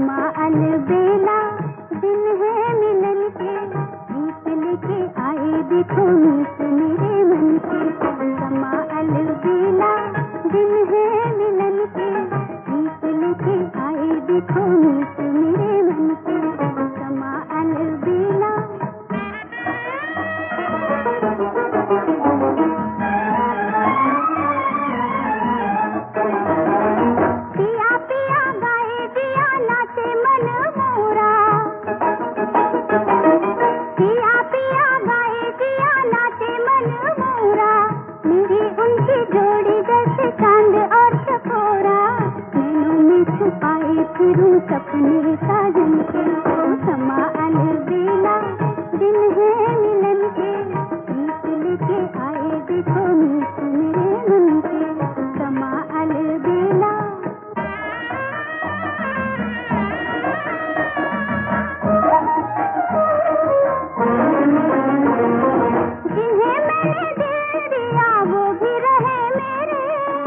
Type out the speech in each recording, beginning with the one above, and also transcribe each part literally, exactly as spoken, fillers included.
समा अलबेला दिन है मिलन के, गीत लेके आए देखो मीत मेरे मन के। समा अलबेला दिन है मिलन के, गीत लेके आए देखो मीत मेरे मन के। समा अलबेला फिरूं सपने साजन के। समा अलबेला दिन है मिलन के, गीत लेके आए देखो मीत मेरे मन के। समा अलबेला जिन्हें मैंने दिल दिया वो भी रहे मेरे,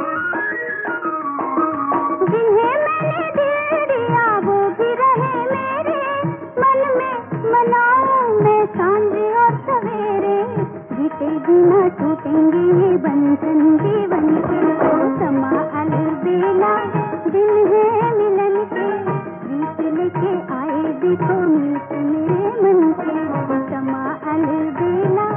जिन्हें मैंने दिल दिया वो भी रहे मेरे। मन में मनाऊं मैं सांझ और सवेरे, बीते दिन टूटेंगे ये बंधन जीवन के। समा अलबेला दिन है मिलन के, गीत लेके आए देखो मीत मेरे मन के। समा अलबेला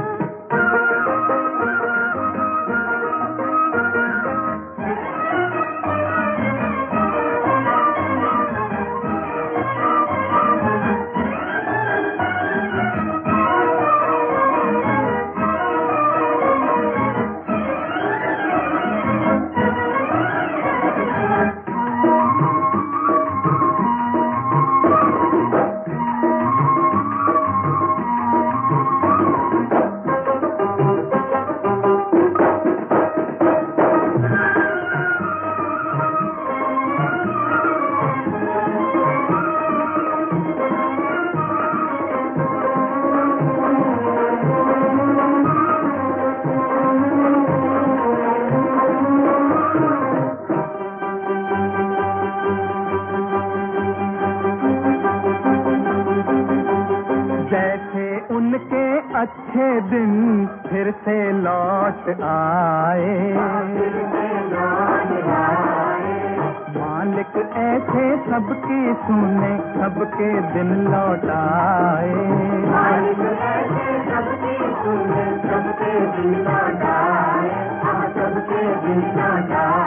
उनके अच्छे दिन फिर से लौट आए, मालिक ऐसे सबकी सुने सबके दिन लौट आए। मालिक ऐसे सबकी सुने सबके दिन लौट आए, सबके दिन लौट आए।